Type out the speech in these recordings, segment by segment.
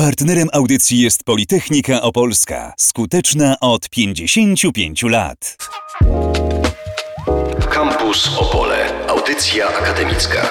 Partnerem audycji jest Politechnika Opolska, skuteczna od 55 lat. Campus Opole. Audycja akademicka.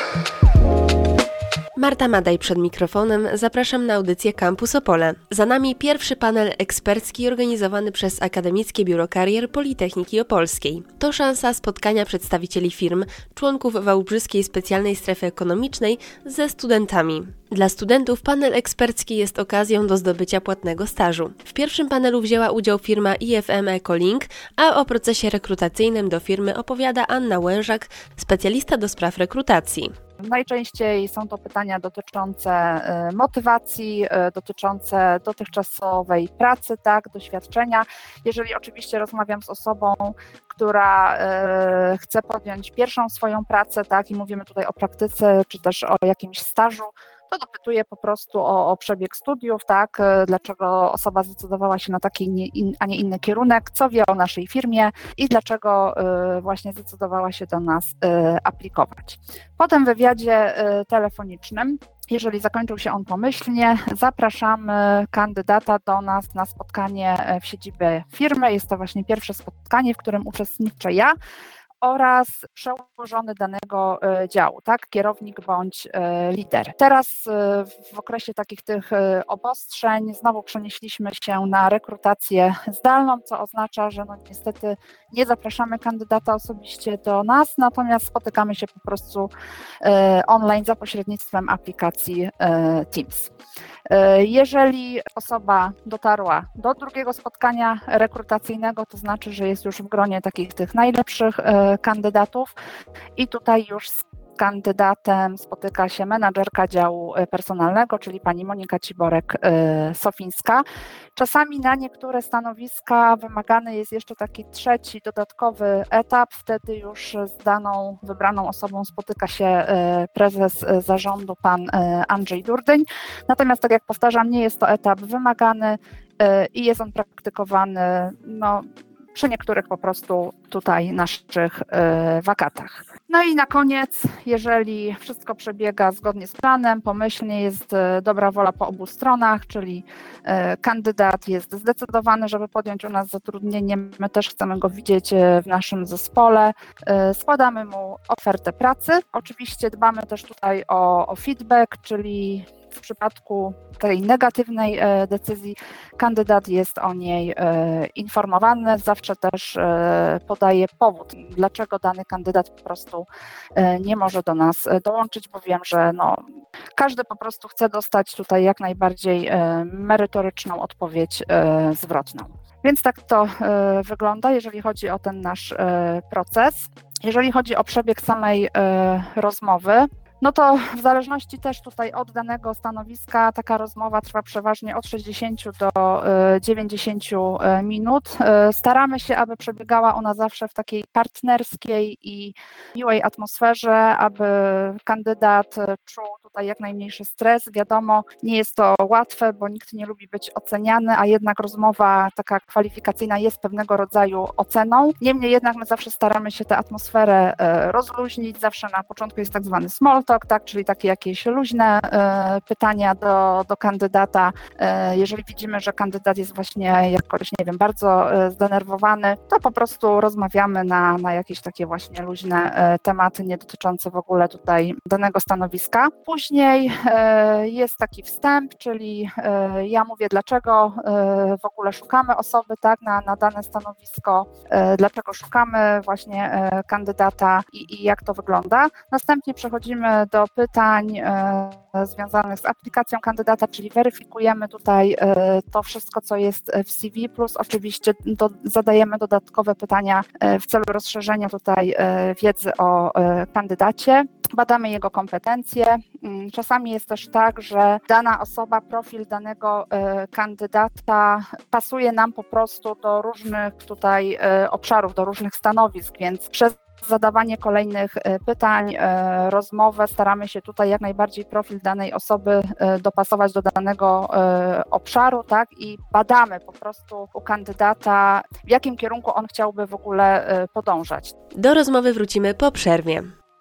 Marta Madej przed mikrofonem. Zapraszam na audycję Campus Opole. Za nami pierwszy panel ekspercki organizowany przez Akademickie Biuro Karier Politechniki Opolskiej. To szansa spotkania przedstawicieli firm, członków Wałbrzyskiej Specjalnej Strefy Ekonomicznej ze studentami. Dla studentów panel ekspercki jest okazją do zdobycia płatnego stażu. W pierwszym panelu wzięła udział firma IFM Ecolink, a o procesie rekrutacyjnym do firmy opowiada Anna Łężak, specjalista do spraw rekrutacji. Najczęściej są to pytania dotyczące motywacji, dotyczące dotychczasowej pracy, doświadczenia. Jeżeli oczywiście rozmawiam z osobą, która chce podjąć pierwszą swoją pracę, i mówimy tutaj o praktyce, czy też o jakimś stażu, to dopytuję po prostu o przebieg studiów, dlaczego osoba zdecydowała się na taki, a nie inny kierunek, co wie o naszej firmie i dlaczego właśnie zdecydowała się do nas aplikować. Po tym wywiadzie telefonicznym, jeżeli zakończył się on pomyślnie, zapraszamy kandydata do nas na spotkanie w siedzibie firmy. Jest to właśnie pierwsze spotkanie, w którym uczestniczę ja oraz przełożony danego działu, kierownik bądź lider. Teraz w okresie takich tych obostrzeń znowu przenieśliśmy się na rekrutację zdalną, co oznacza, że niestety nie zapraszamy kandydata osobiście do nas, natomiast spotykamy się po prostu online za pośrednictwem aplikacji Teams. Jeżeli osoba dotarła do drugiego spotkania rekrutacyjnego, to znaczy, że jest już w gronie takich tych najlepszych kandydatów i tutaj już z kandydatem spotyka się menadżerka działu personalnego, czyli pani Monika Ciborek-Sofińska. Czasami na niektóre stanowiska wymagany jest jeszcze taki trzeci, dodatkowy etap. Wtedy już z daną wybraną osobą spotyka się prezes zarządu, pan Andrzej Durdyń. Natomiast, tak jak powtarzam, nie jest to etap wymagany i jest on praktykowany przy niektórych po prostu tutaj naszych wakatach. No i na koniec, jeżeli wszystko przebiega zgodnie z planem, pomyślnie, jest dobra wola po obu stronach, czyli kandydat jest zdecydowany, żeby podjąć u nas zatrudnienie, my też chcemy go widzieć w naszym zespole, składamy mu ofertę pracy. Oczywiście dbamy też tutaj o feedback, czyli w przypadku tej negatywnej decyzji kandydat jest o niej informowany, zawsze też podaje powód, dlaczego dany kandydat po prostu nie może do nas dołączyć, bo wiem, że każdy po prostu chce dostać tutaj jak najbardziej merytoryczną odpowiedź zwrotną. Więc tak to wygląda, jeżeli chodzi o ten nasz proces. Jeżeli chodzi o przebieg samej rozmowy, to w zależności też tutaj od danego stanowiska taka rozmowa trwa przeważnie od 60 do 90 minut. Staramy się, aby przebiegała ona zawsze w takiej partnerskiej i miłej atmosferze, aby kandydat czuł tutaj jak najmniejszy stres. Wiadomo, nie jest to łatwe, bo nikt nie lubi być oceniany, a jednak rozmowa taka kwalifikacyjna jest pewnego rodzaju oceną. Niemniej jednak my zawsze staramy się tę atmosferę rozluźnić. Zawsze na początku jest tak zwany small talk, czyli takie jakieś luźne pytania do kandydata. Jeżeli widzimy, że kandydat jest właśnie jakoś, bardzo zdenerwowany, to po prostu rozmawiamy na jakieś takie właśnie luźne tematy, nie dotyczące w ogóle tutaj danego stanowiska. Później jest taki wstęp, czyli ja mówię, dlaczego w ogóle szukamy osoby na dane stanowisko, dlaczego szukamy właśnie kandydata i jak to wygląda. Następnie przechodzimy do pytań związanych z aplikacją kandydata, czyli weryfikujemy tutaj to wszystko, co jest w CV, plus oczywiście zadajemy dodatkowe pytania w celu rozszerzenia tutaj wiedzy o kandydacie. Badamy jego kompetencje. Czasami jest też tak, że dana osoba, profil danego kandydata pasuje nam po prostu do różnych tutaj obszarów, do różnych stanowisk, więc przez zadawanie kolejnych pytań, rozmowę staramy się tutaj jak najbardziej profil danej osoby dopasować do danego obszaru, i badamy po prostu u kandydata, w jakim kierunku on chciałby w ogóle podążać. Do rozmowy wrócimy po przerwie.